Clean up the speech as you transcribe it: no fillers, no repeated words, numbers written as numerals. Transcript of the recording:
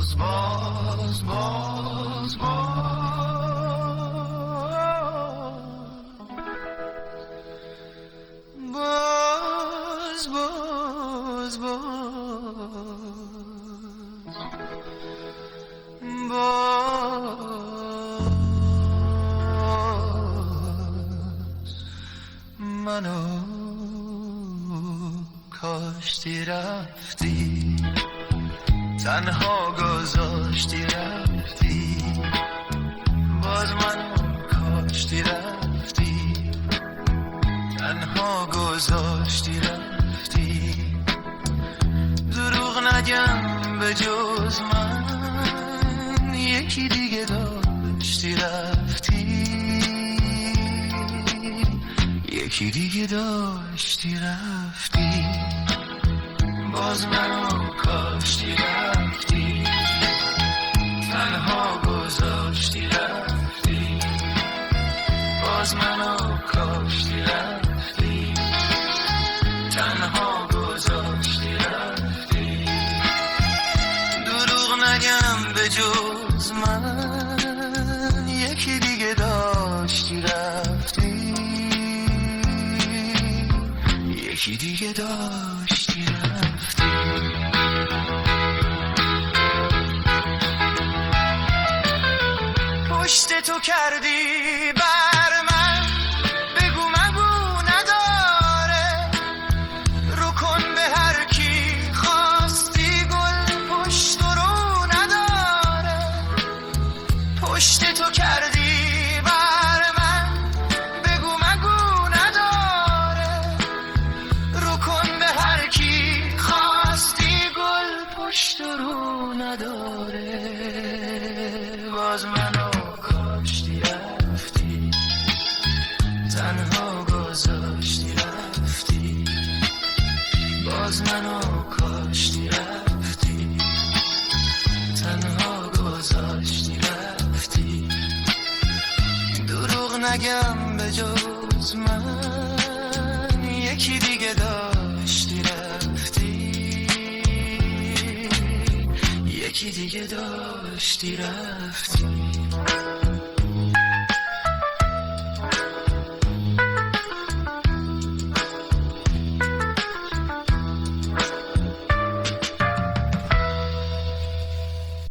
باز باز منو کاشتی رفتی، تنها گذاشتی رفتی، باز منو کاشتی رفتی، تنها گذاشتی رفتی. دروغ نگم به جز من یکی دیگه داشتی رفتی، یکی دیگه داشتی رفتی، باز منو کاشتی رفتی، تنها گذاشتی رفتی، باز منو کاشتی رفتی، تنها گذاشتی رفتی. دروغ نگم به جز من یکی دیگه داشتی رفتی، یکی دیگه داشتی رفتی. پشت تو کردی بر من، بگو مگو نداره، رو کن به هر کی خواستی، گل پشت رو نداره. پشت تو کردی بر من، بگو مگو نداره، رو کن به هر کی خواستی، گل پشت رو نداره. باز منو کاشتی رفتی، تنها گذاشتی رفتی، باز منو کاشتی رفتی، تنها گذاشتی رفتی. دروغ نگم به جز من یکی دیگه داشتی رفتی، یکی دیگه داشتی رفتی.